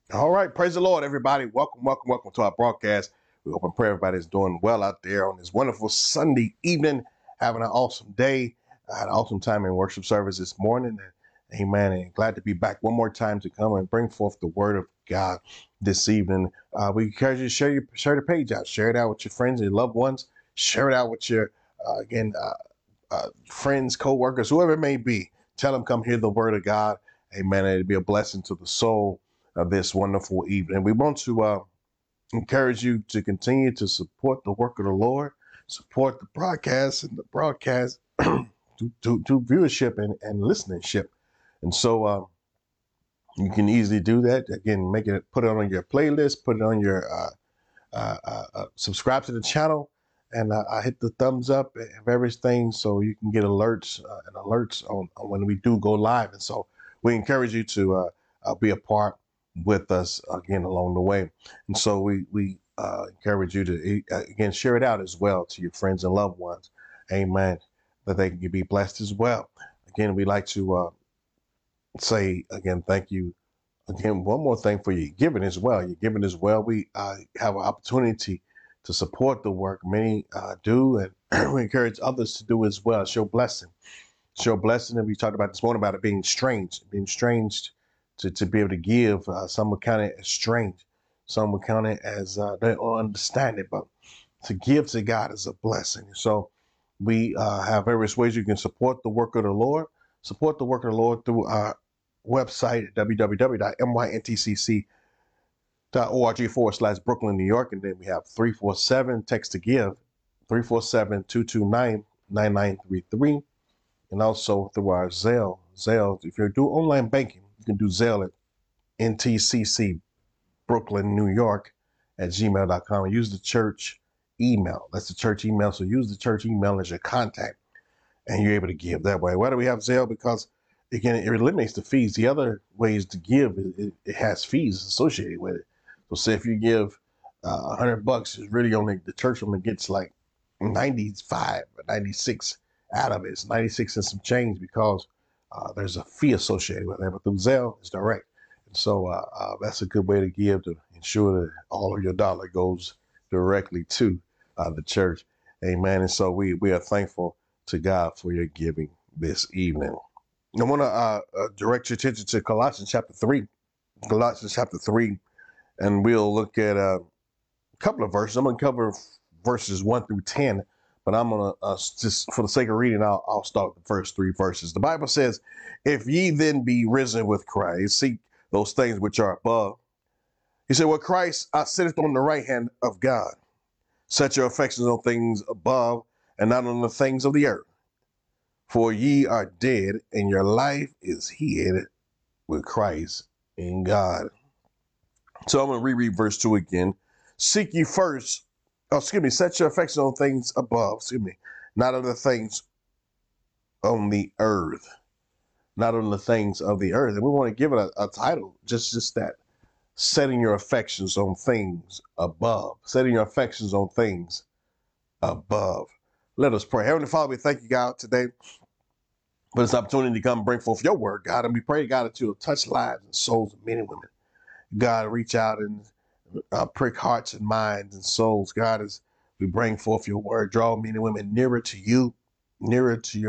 All right, praise the Lord, everybody. Welcome to our broadcast. We hope and pray everybody's doing well out there on this wonderful Sunday evening, having an awesome day. I had an awesome time in worship service this morning. And amen. And glad to be back one more time to come and bring forth the word of God this evening. We encourage you to share the page out, share it out with your friends and your loved ones, share it out with your friends, co-workers, whoever it may be. Tell them come hear the word of God. Amen. It'll be a blessing to the soul of this wonderful evening. We want to encourage you to continue to support the work of the Lord, support the broadcast and the broadcast to viewership and listenership. And so you can easily do that. Again, put it on your playlist, put it on your subscribe to the channel, and I hit the thumbs up of everything so you can get alerts on when we do go live. And so we encourage you to be a part with us again along the way. And so we encourage you to again share it out as well to your friends and loved ones. Amen. That they can be blessed as well. Again, we like to say again thank you again, one more thing for you giving as well. You're giving as well. We have an opportunity to support the work. Many do, and we encourage others to do as well. Show blessing. Show blessing. And we talked about this morning about it being strange to be able to give. Some would count it as strange. Some would count it as they don't understand it. But to give to God is a blessing. So we have various ways you can support the work of the Lord. Support the work of the Lord through our website at www.myntcc.org/Brooklyn, New York. And then we have 347 text to give, 347-229-9933. And also through our Zelle. Zelle, if you do online banking, you can do Zelle at NTCC Brooklyn, New York at gmail.com. And use the church email. That's the church email. So use the church email as your contact, and you're able to give that way. Why do we have Zelle? Because again, it eliminates the fees. The other ways to give, it has fees associated with it. So say if you give $100, it's really only the church only gets like 95 or 96 out of it. It's 96 and some change because there's a fee associated with it. But through Zelle, it's direct. And so that's a good way to give to ensure that all of your dollar goes directly to the church. Amen. And so we are thankful to God for your giving this evening. I want to direct your attention to Colossians chapter 3. Colossians chapter 3, and we'll look at a couple of verses. I'm going to cover verses 1 through 10, but I'm going to, just for the sake of reading, I'll start with the first 3 verses. The Bible says, if ye then be risen with Christ, seek those things which are above. He said, well, Christ sitteth on the right hand of God. Set your affections on things above and not on the things of the earth. For ye are dead, and your life is hid with Christ in God. So I'm going to reread verse 2 again. Seek ye first, set your affections on things above, not on the things on the earth. Not on the things of the earth. And we want to give it a title, just that. Setting your affections on things above. Setting your affections on things above. Let us pray. Heavenly Father, we thank you, God, today for this opportunity to come bring forth your word, God. And we pray, God, that you'll touch lives and souls of men and women. God, reach out and prick hearts and minds and souls. God, as we bring forth your word, draw men and women nearer to you, nearer to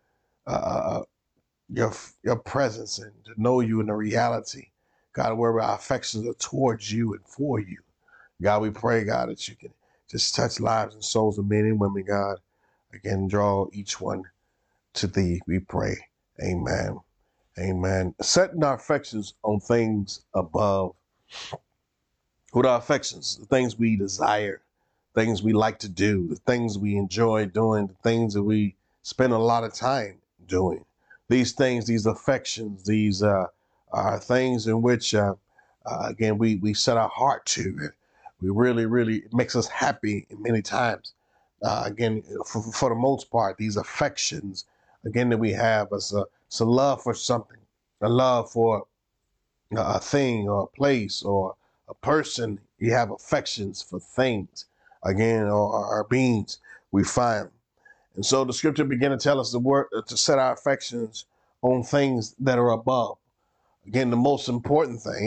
your presence, and to know you in the reality. God, where our affections are towards you and for you. God, we pray, God, that you can just touch lives and souls of men and women, God. Again, draw each one to thee, we pray. Amen. Amen. Setting our affections on things above. With our affections, the things we desire, things we like to do, the things we enjoy doing, the things that we spend a lot of time doing. These things, these affections, these are things in which, again, we set our heart to. We really, it makes us happy many times. Again, for the most part, these affections, again, that we have is a love for something, a love for a thing or a place or a person. You have affections for things, again, or beings we find. And so the scripture began to tell us the word to set our affections on things that are above. Again, the most important thing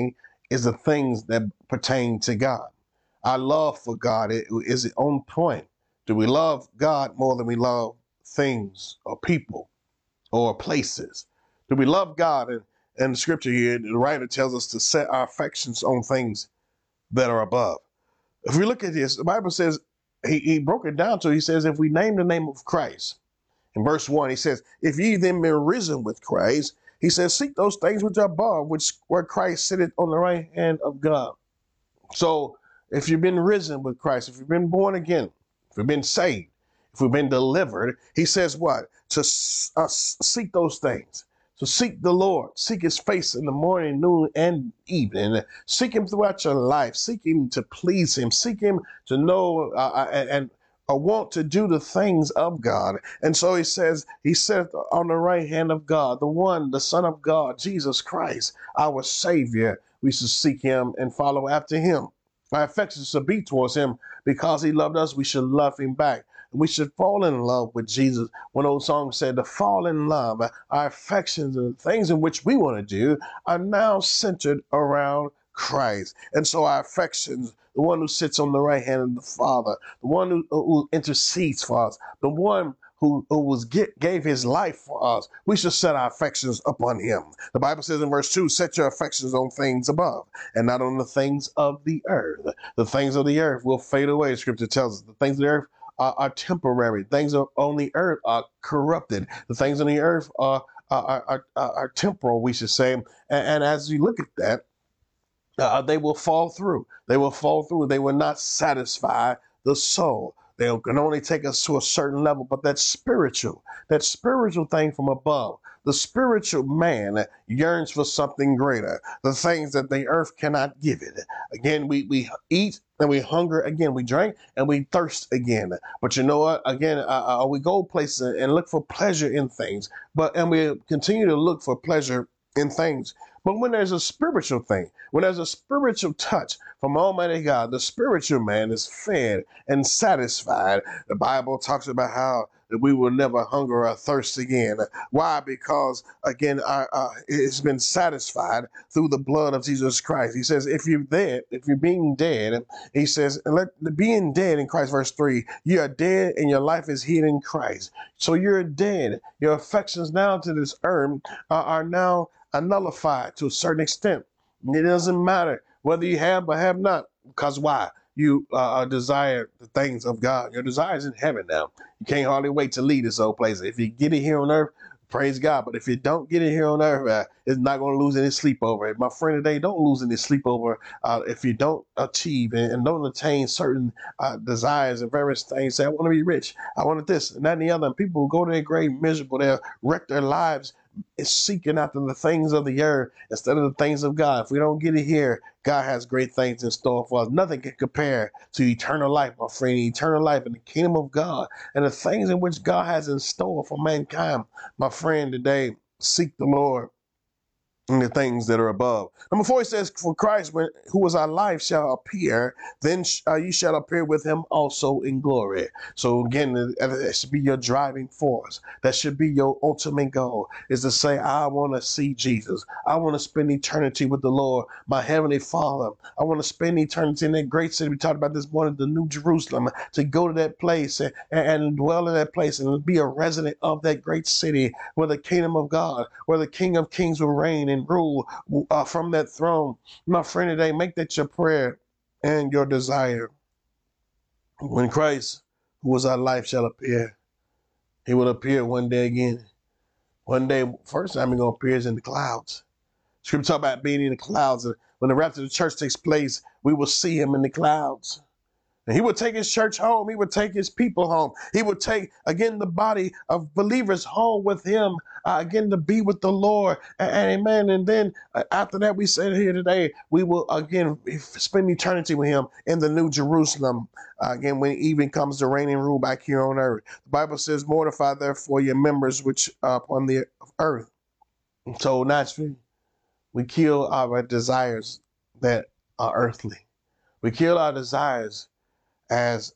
is the things that pertain to God. Our love for God is it on point. Do we love God more than we love things or people or places? Do we love God? And the scripture here, the writer tells us to set our affections on things that are above. If we look at this, the Bible says, he broke it down to, he says, if we name the name of Christ, in verse 1, he says, if ye then be risen with Christ, he says, seek those things which are above, which where Christ sitteth on the right hand of God. So if you've been risen with Christ, if you've been born again, if you've been saved, if we've been delivered, he says what? To seek those things. So seek the Lord, seek his face in the morning, noon, and evening. Seek him throughout your life. Seek him to please him. Seek him to know and want to do the things of God. And so he says, he said on the right hand of God, the one, the Son of God, Jesus Christ, our Savior. We should seek him and follow after him. Our affections should be towards him because he loved us. We should love him back. We should fall in love with Jesus. One old song said, to fall in love, our affections and the things in which we want to do are now centered around Christ. And so our affections, the one who sits on the right hand of the Father, the one who intercedes for us, the one who gave his life for us, we should set our affections upon him. The Bible says in verse 2, set your affections on things above and not on the things of the earth. The things of the earth will fade away. Scripture tells us the things of the earth are temporary. Things on the earth are corrupted. The things on the earth are temporal, we should say. And as you look at that, they will fall through. They will fall through. They will not satisfy the soul. They can only take us to a certain level, but that spiritual thing from above, the spiritual man yearns for something greater, the things that the earth cannot give it. Again, we eat and we hunger again, we drink and we thirst again. But you know what? Again, we go places and look for pleasure in things, and we continue to look for pleasure in things. But when there's a spiritual thing, when there's a spiritual touch from Almighty God, the spiritual man is fed and satisfied. The Bible talks about how that we will never hunger or thirst again. Why? Because, again, it's been satisfied through the blood of Jesus Christ. He says, if you're dead, if you're being dead, he says, being dead in Christ, verse 3, you are dead and your life is hid in Christ. So you're dead. Your affections now to this earth are now nullified to a certain extent. It doesn't matter whether you have or have not, because why? You desire the things of God. Your desire is in heaven now. You can't hardly wait to leave this old place. If you get it here on earth, praise God. But if you don't get it here on earth, it's not going to lose any sleep over it. My friend today, don't lose any sleep over if you don't achieve and don't attain certain desires and various things. Say, I want to be rich. I want this and that and the other. And people will go to their grave miserable. They'll wreck their lives is seeking after the things of the earth instead of the things of God. If we don't get it here, God has great things in store for us. Nothing can compare to eternal life, my friend, eternal life in the kingdom of God and the things in which God has in store for mankind. My friend, today, seek the Lord and the things that are above. Number 4, it says, for Christ, who is our life, shall appear, then you shall appear with him also in glory. So again, that should be your driving force. That should be your ultimate goal, is to say, I want to see Jesus. I want to spend eternity with the Lord, my heavenly Father. I want to spend eternity in that great city we talked about this morning, the New Jerusalem, to go to that place and dwell in that place and be a resident of that great city where the kingdom of God, where the King of Kings will reign and rule from that throne. My friend, today, make that your prayer and your desire. When Christ, who is our life, shall appear, he will appear one day again. One day, first time he's going to appear is in the clouds. Scripture talk about being in the clouds. When the rapture of the church takes place, we will see him in the clouds. And he would take his church home. He would take his people home. He would take, again, the body of believers home with him, again, to be with the Lord. And amen. And then after that, we said here today, we will, again, spend eternity with him in the New Jerusalem. Again, when even comes to reign and rule back here on earth. The Bible says, mortify therefore your members which are upon the earth. And so naturally, we kill our desires that are earthly. We kill our desires as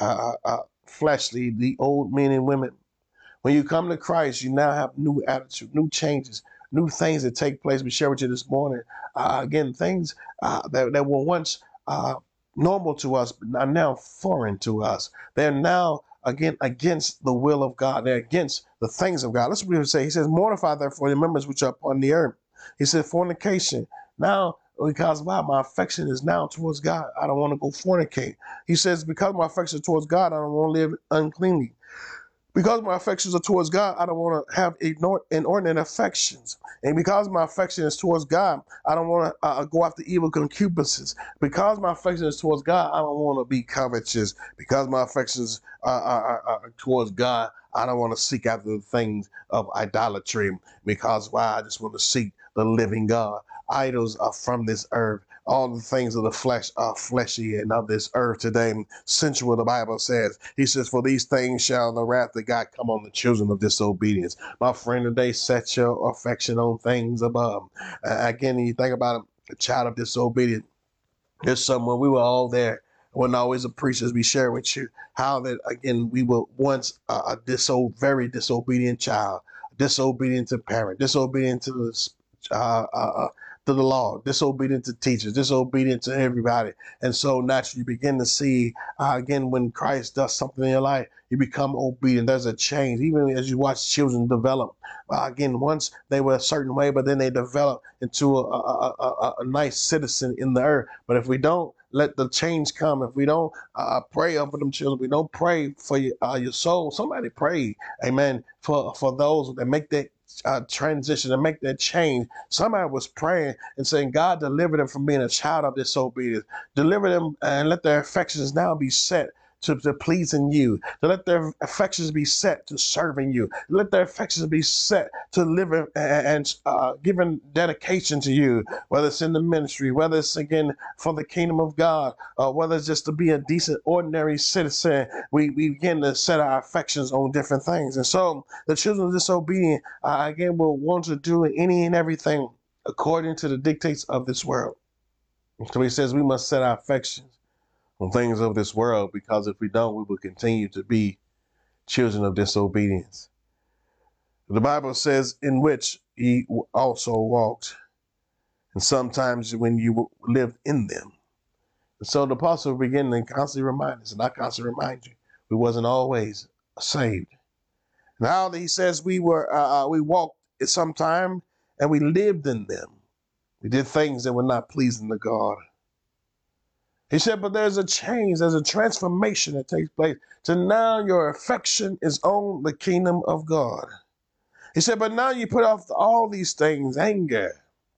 fleshly, the old men and women. When you come to Christ, you now have new attitude, new changes. new things that take place. We share with you this morning. Again, things that were once normal to us, but are now foreign to us. They're now again against the will of God. They're against the things of God. Let's what he say. He says, "Mortify therefore the members which are upon the earth." He said, "Fornication." Now, because why? My affection is now towards God. I don't want to go fornicate. He says, because my affection is towards God, I don't want to live uncleanly. Because my affections are towards God, I don't want to have inordinate affections. And because my affection is towards God, I don't want to go after evil concupiscences. Because my affection is towards God, I don't want to be covetous. Because my affections are towards God, I don't want to seek after the things of idolatry. Because why? I just want to seek the living God. Idols are from this earth. All the things of the flesh are fleshy and of this earth today. Sensual, the Bible says. He says, "For these things shall the wrath of God come on the children of disobedience." My friend, today, set your affection on things above. Again, you think about a child of disobedience. There's someone, we were all there. I wasn't always a priest, as we share with you, how that, again, we were once a very disobedient child, disobedient to parent, disobedient to the law, disobedient to teachers, disobedient to everybody. And so naturally you begin to see, again, when Christ does something in your life, you become obedient. There's a change, even as you watch children develop. Again, once they were a certain way, but then they develop into a nice citizen in the earth. But if we don't let the change come, if we don't pray over them children, we don't pray for your soul. Somebody pray, amen, for those that make that transition and make that change. Somebody was praying and saying, "God, deliver them from being a child of disobedience. Deliver them and let their affections now be set to pleasing you, to let their affections be set to serving you, let their affections be set to living and giving dedication to you, whether it's in the ministry, whether it's again for the kingdom of God, whether it's just to be a decent, ordinary citizen." We begin to set our affections on different things. And so the children of disobedience, again, will want to do any and everything according to the dictates of this world. So he says we must set our affections on things of this world, because if we don't, we will continue to be children of disobedience. The Bible says, "In which ye also walked," and sometimes when you lived in them. And so the apostle began to constantly remind us, and I constantly remind you, we wasn't always saved. Now that he says we walked at some time and we lived in them. We did things that were not pleasing to God. He said, but there's a change, there's a transformation that takes place. So now your affection is on the kingdom of God. He said, but now you put off all these things, anger.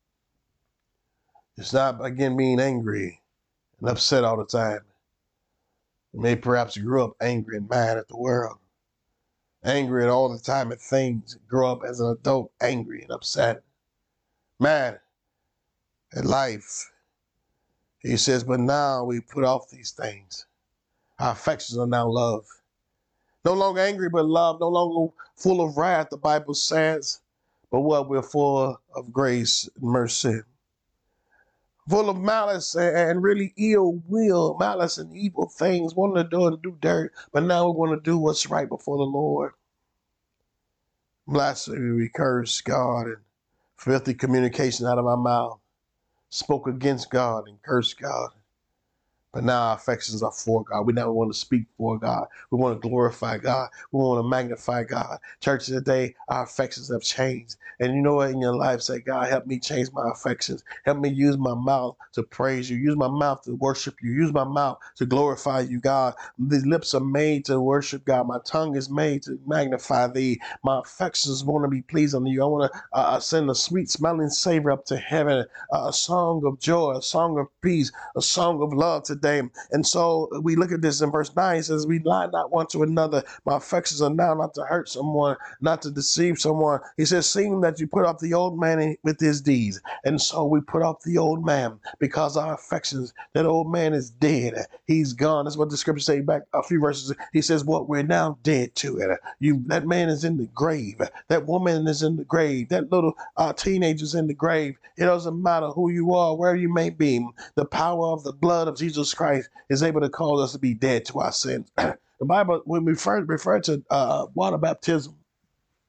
It's not, again, being angry and upset all the time. You may perhaps grow up angry and mad at the world, angry at all the time at things, grow up as an adult angry and upset, mad at life. He says, but now we put off these things. Our affections are now love. No longer angry, but love. No longer full of wrath, the Bible says, but what? We're full of grace and mercy. Full of malice and really ill will, malice and evil things, wanting to do dirt, but now we want to do what's right before the Lord. Blasphemy, we curse God, and filthy communication out of our mouth. Spoke against God and cursed God. But now our affections are for God. We never want to speak for God. We want to glorify God. We want to magnify God. Church, today, our affections have changed. And you know what, in your life, say, God, help me change my affections. Help me use my mouth to praise you. Use my mouth to worship you. Use my mouth to glorify you, God. These lips are made to worship God. My tongue is made to magnify thee. My affections want to be pleasing to you. I want to send a sweet smelling savor up to heaven, a song of joy, a song of peace, a song of love today. And so we look at this in verse 9. It says, we lie not one to another. My affections are now not to hurt someone, not to deceive someone. He says, seeing that you put off the old man with his deeds. And so we put off the old man because our affections, that old man is dead. He's gone. That's what the scripture say back a few verses. He says, what? We're now dead to it. That man is in the grave. That woman is in the grave. That little teenager is in the grave. It doesn't matter who you are, where you may be. The power of the blood of Jesus Christ is able to cause us to be dead to our sins. The Bible, when we refer to water baptism,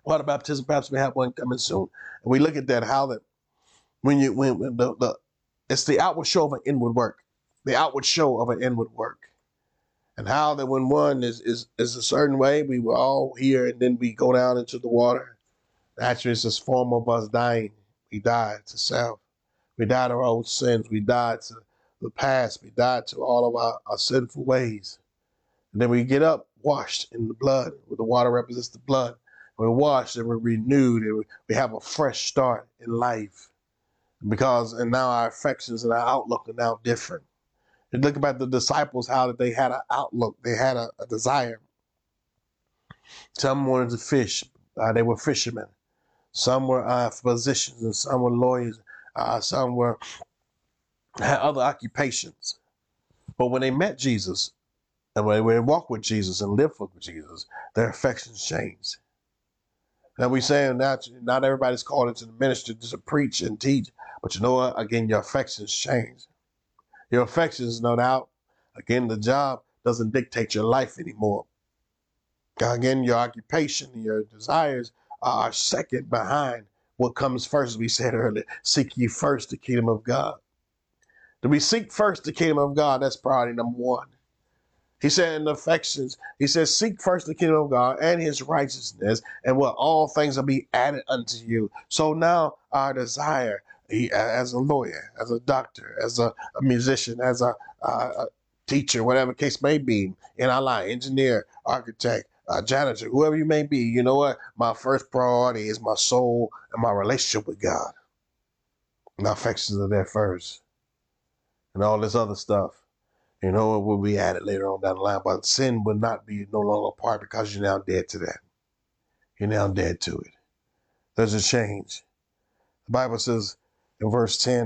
Water baptism, perhaps we have one coming soon. And we look at that, how that when the it's the outward show of an inward work, the outward show of an inward work, and how that when one is a certain way, we were all here, and then we go down into the water. Actually, it's this form of us dying. We died to self. We died to our old sins. We died to the past. We died to all of our sinful ways. And then we get up, washed in the blood, where the water represents the blood. We're washed and we're renewed, and we have a fresh start in life. And now our affections and our outlook are now different. And look about the disciples, how that they had an outlook, they had a desire. Some wanted to fish, they were fishermen. Some were physicians, and some were lawyers. Some had other occupations. But when they met Jesus, and when they walked with Jesus and lived with Jesus, their affections changed. Now we saying not everybody's called into the ministry to preach and teach, but you know what? Again, your affections change. Your affections, no doubt. Again, the job doesn't dictate your life anymore. Again, your occupation and your desires are second behind what comes first. As we said earlier, seek ye first the kingdom of God. Do we seek first the kingdom of God? That's priority number one. He said in the affections, he says, seek first the kingdom of God and his righteousness, and what all things will be added unto you. So now our desire, as a lawyer, as a doctor, as a musician, as a teacher, whatever case may be, in our life, engineer, architect, janitor, whoever you may be, you know what? My first priority is my soul and my relationship with God. My affections are there first. And all this other stuff, you know, it will be added later on down the line. But sin will not be no longer a part, because you're now dead to that. You're now dead to it. There's a change. The Bible says in verse 10,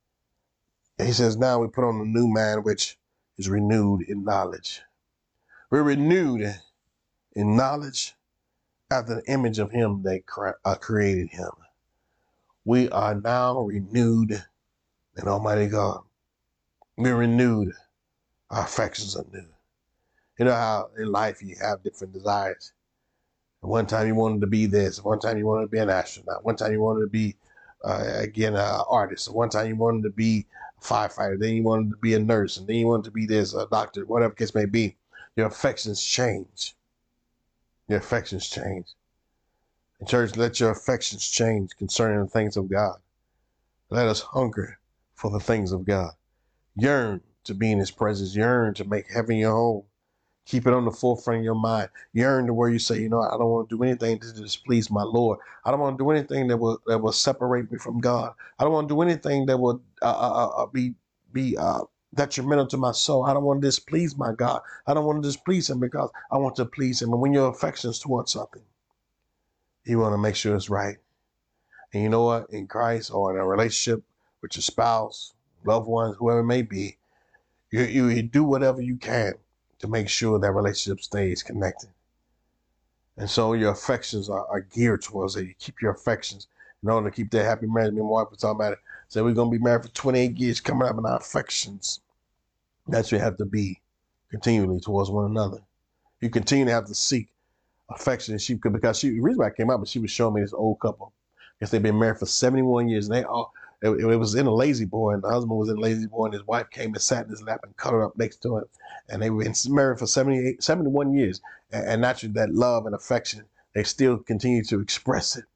he says, now we put on a new man, which is renewed in knowledge. We're renewed in knowledge after the image of him that created him. We are now renewed in Almighty God. We're renewed. Our affections are new. You know how in life you have different desires. One time you wanted to be this. One time you wanted to be an astronaut. One time you wanted to be, an artist. One time you wanted to be a firefighter. Then you wanted to be a nurse. And then you wanted to be this, a doctor, whatever case may be. Your affections change. Your affections change. In church, let your affections change concerning the things of God. Let us hunger for the things of God. Yearn to be in his presence. Yearn to make heaven your home. Keep it on the forefront of your mind. Yearn to where you say, you know, I don't want to do anything to displease my Lord. I don't want to do anything that will separate me from God. I don't want to do anything that will be detrimental to my soul. I don't want to displease my God. I don't want to displease him, because I want to please him. And when your affections towards something, you want to make sure it's right. And you know what? In Christ, or in a relationship with your spouse, loved ones, whoever it may be, you do whatever you can to make sure that relationship stays connected. And so your affections are geared towards it. You keep your affections in order to keep that happy marriage. Me and my wife were talking about it. So we're going to be married for 28 years, coming up in our affections. That's what you have to be continually towards one another. You continue to have to seek affection. Because the reason why I came up, but she was showing me this old couple. I guess they've been married for 71 years, and it was in a lazy boy, and the husband was in a lazy boy, and his wife came and sat in his lap and cuddled up next to him. And they were married for 71 years. And naturally, that love and affection, they still continue to express it.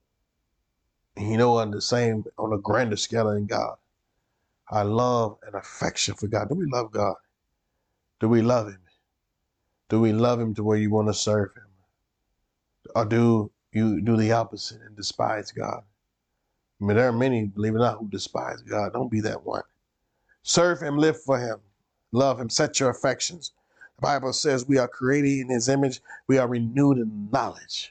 And you know, on a grander scale in God, our love and affection for God. Do we love God? Do we love him? Do we love him to where you want to serve him? Or do you do the opposite and despise God? I mean, there are many, believe it or not, who despise God. Don't be that one. Serve him, live for him, love him, set your affections. The Bible says we are created in his image. We are renewed in knowledge.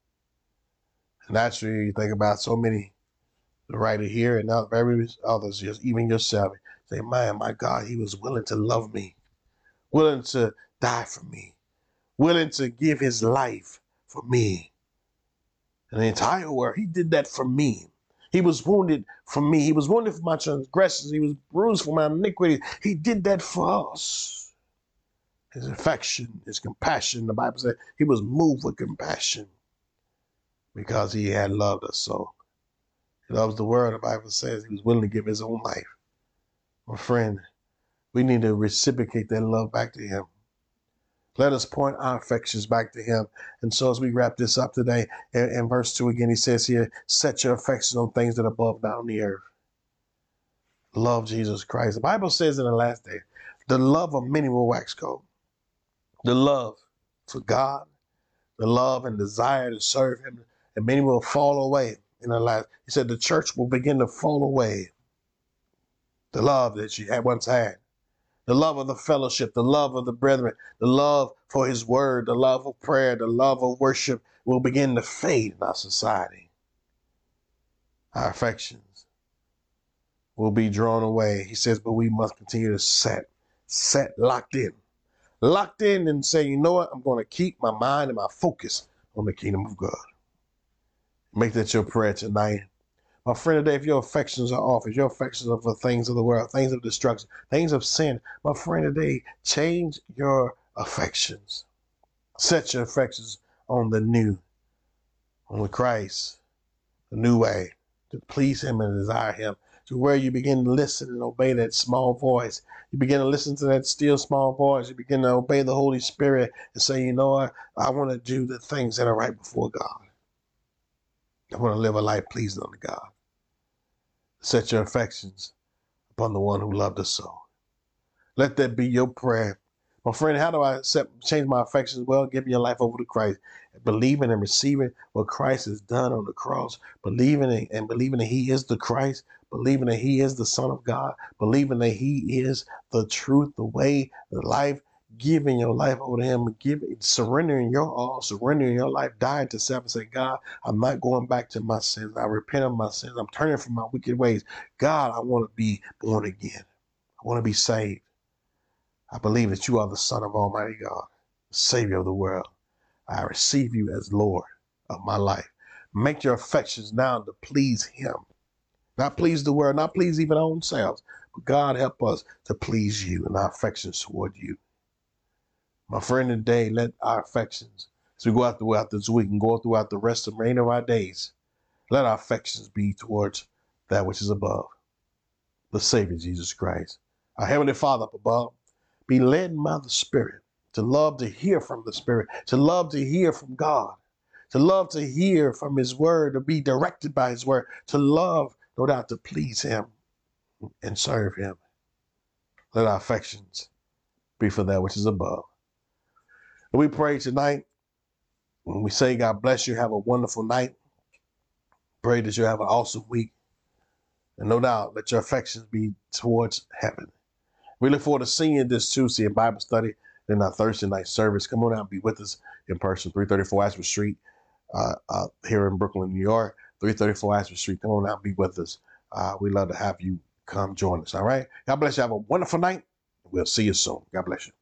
And naturally, you think about so many, the writer here and various others, even yourself, say, man, my God, he was willing to love me, willing to die for me, willing to give his life for me. And the entire world, he did that for me. He was wounded for me. He was wounded for my transgressions. He was bruised for my iniquity. He did that for us. His affection, his compassion, the Bible said he was moved with compassion. because he had loved us so. He loves the world. The Bible says he was willing to give his own life. My friend, we need to reciprocate that love back to him. Let us point our affections back to him. And so as we wrap this up today, in verse 2 again, he says here, set your affections on things that are above, not on the earth. Love Jesus Christ. The Bible says in the last day, the love of many will wax cold. The love for God, the love and desire to serve him, and many will fall away in the last. He said the church will begin to fall away. The love that you had once had. The love of the fellowship, the love of the brethren, the love for his word, the love of prayer, the love of worship will begin to fade in our society. Our affections will be drawn away. He says, but we must continue to set locked in and say, you know what? I'm going to keep my mind and my focus on the kingdom of God. Make that your prayer tonight. My friend, today, if your affections are off, if your affections are for things of the world, things of destruction, things of sin, my friend, today, change your affections. Set your affections on the new, on the Christ, the new way, to please him and desire him, to where you begin to listen and obey that small voice. You begin to listen to that still small voice. You begin to obey the Holy Spirit and say, you know what? I want to do the things that are right before God. I want to live a life pleasing unto God. Set your affections upon the one who loved us so. Let that be your prayer. My friend, how do I change my affections? Well, giving your life over to Christ, believing and receiving what Christ has done on the cross, believing that he is the Christ, believing that he is the Son of God, believing that he is the truth, the way, the life, giving your life over to him, surrendering your all, surrendering your life, dying to self and say, God, I'm not going back to my sins. I repent of my sins. I'm turning from my wicked ways. God, I want to be born again. I want to be saved. I believe that you are the Son of Almighty God, Savior of the world. I receive you as Lord of my life. Make your affections now to please him. Not please the world, not please even our own selves, but God help us to please you and our affections toward you. My friend, today, let our affections, as we go out throughout this week and go throughout the rest of the remainder of our days, let our affections be towards that which is above, the Savior, Jesus Christ. Our Heavenly Father up above, be led by the Spirit, to love to hear from the Spirit, to love to hear from God, to love to hear from his word, to be directed by his word, to love, no doubt, to please him and serve him. Let our affections be for that which is above. And we pray tonight, when we say God bless you, have a wonderful night. Pray that you have an awesome week. And no doubt, let your affections be towards heaven. We look forward to seeing you this Tuesday in Bible study and our Thursday night service. Come on out and be with us in person, 334 Ashford Street here in Brooklyn, New York, 334 Ashford Street. Come on out and be with us. We'd love to have you come join us, all right? God bless you. Have a wonderful night. We'll see you soon. God bless you.